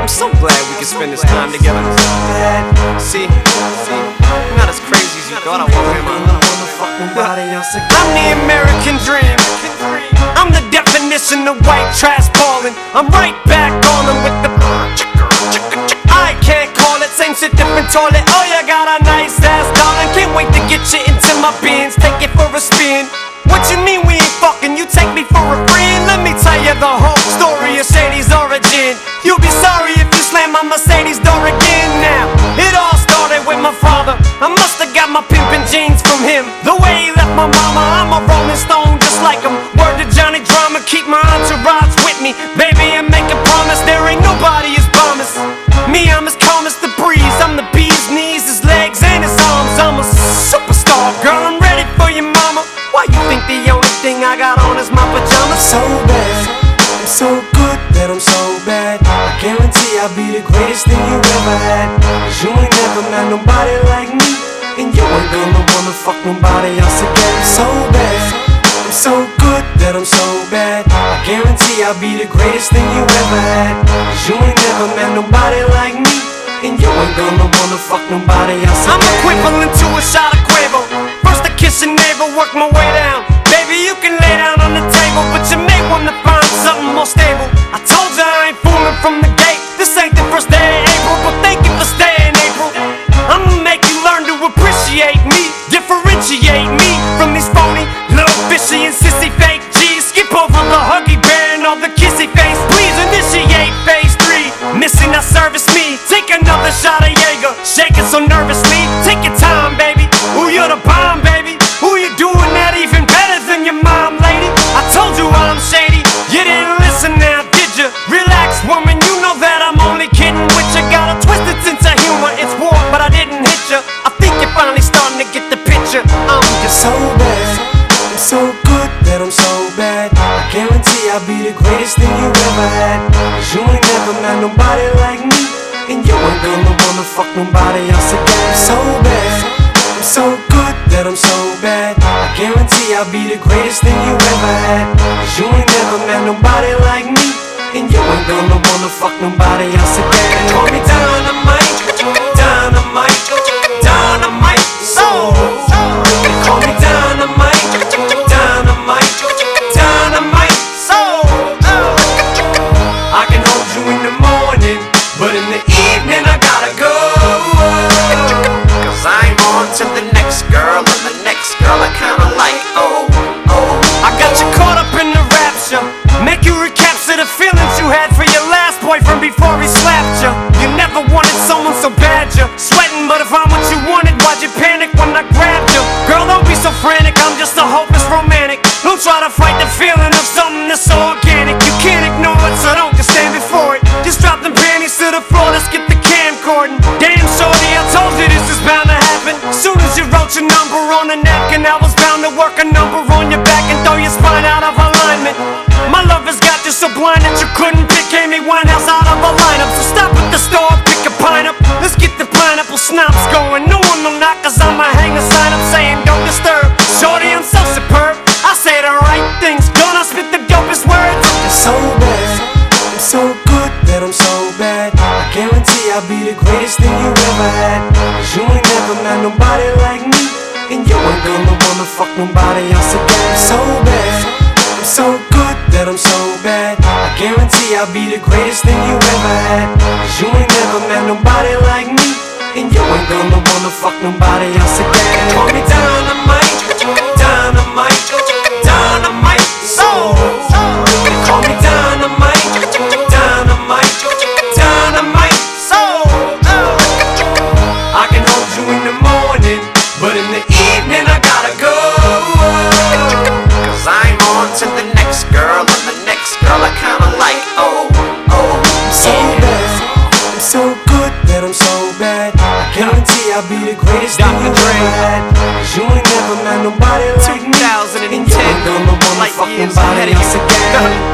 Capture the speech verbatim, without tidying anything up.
I'm so glad we can spend this time together. See, see, I'm not as crazy as you thought I was, am I? I'm the American dream. I'm the definition of white trash ballin'. I'm right back on them with the I can't call it, same shit, different toilet. Oh, you got a nice ass, darling. Can't wait to get you into my bins, take it for a spin. What you mean we ain't fucking? You take me for a friend? Let me tell you the whole story of Shady's origin. You'll be sorry if you slam my Mercedes door again. Now, it all started with my father. I must've got my pimpin' jeans from him. The way he left my mama, I'm a rolling stone just like him. Word to Johnny Drama, keep my entourage with me. Baby, I make a promise, there ain't nobody as promised. Me, I'm as calm as the breeze. I'm the bee's knees, his legs, and his arms. I'm a superstar, girl, I'm ready for you, mama. Why you think the only thing I got on is my pajamas? So bad, I'm so good that I'm so bad. I guarantee I'll be the greatest thing you ever had. Cause you ain't never met nobody like me, and you ain't gonna wanna fuck nobody else again. So bad, I'm so good that I'm so bad. I guarantee I'll be the greatest thing you ever had. Cause you ain't never met nobody like me, and you ain't gonna wanna fuck nobody else again. I'm equivalent to a shot of Quavo. First I kiss your navel, work my way down. Baby, you can lay down on the table, but you may wanna find something more stable. I told you I ain't fooling from the gate. This ain't the first day of April, but thank you for staying, April. I'ma make you learn to appreciate me, differentiate me from these phony, little fishy and sissy fake G's. Skip over the huggy bear and all the kissy face. Please initiate phase three. Missing, not service me. Take another shot of Jaeger, shaking so nervously. Take your time, baby. Ooh, you're the bomb, baby. Ooh, you doing that even better than your mom, lady. I told you I'm shady. You didn't listen now, did you? Relax, woman, you know that I'm only kidding with you. Got a twisted sense of humor, it's war, but I didn't hit you. I think you're finally starting to get the picture. I'm just so bad, I'm so good that I'm so bad. I guarantee I'll be the greatest thing you ever had. Cause you ain't never met nobody like me, and you ain't gonna wanna fuck nobody else again. So bad, I'm so good that I'm so bad. I guarantee I'll be the greatest thing you ever had. Cause you ain't never met nobody like me, and you ain't gonna wanna fuck nobody else again. call me dynamite, dynamite, dynamite. So, they call me dynamite, dynamite, dynamite. So, I can hold you in the morning, but in the evening I gotta go. Cause I'm on to the next girl, and the next girl I kinda like. Oh, oh. I got you caught up in the rapture. Make you recapture the feelings you had for your last boyfriend before he slapped you. You never wanted someone so bad you're sweating, but if I'm what you wanted, why'd you panic when I grabbed you? Girl, don't be so frantic, I'm just a hopeless romantic. Don't try to fight the feeling of something that's so organic. You can't ignore it, so don't just stand before it. Just drop them panties to the floor, let's get the camcording. Damn shorty, I told you this is bound to happen. Soon as you wrote your number on a napkin, I was bound to work a number on your back and throw your spine out of alignment. My lover's got you so blind that you couldn't pick Amy Winehouse out of a lineup. So stop at the store, pick a pint up. Let's get the pineapple schnapps going. No one will knock, cause I'ma hang a sign up saying don't disturb. Shorty, I'm so superb, I say the right things, gonna spit the dopest words. It's so bad, I'm so good that I'm so bad. I guarantee I'll be the greatest thing you ever had. Cause you ain't never met nobody like me, and you ain't gonna wanna fuck nobody else again. So bad, I'm so good that I'm so bad. I guarantee I'll be the greatest thing you ever had. Cause you ain't never met nobody like me, and you ain't gonna wanna fuck nobody else again. Call me dynamite, dynamite, dynamite. So, they call me dynamite, dynamite, dynamite. So, I can hold you in the morning, but in the evening I gotta go. Cause I'm on to the next girl, and the next girl I kinda like. Oh, oh, so bad, I'm so good that I'm so bad. I guarantee I'll be the greatest thing you ever had. Cause you ain't never met nobody like me, and you ain't gonna wanna fuck nobody else again.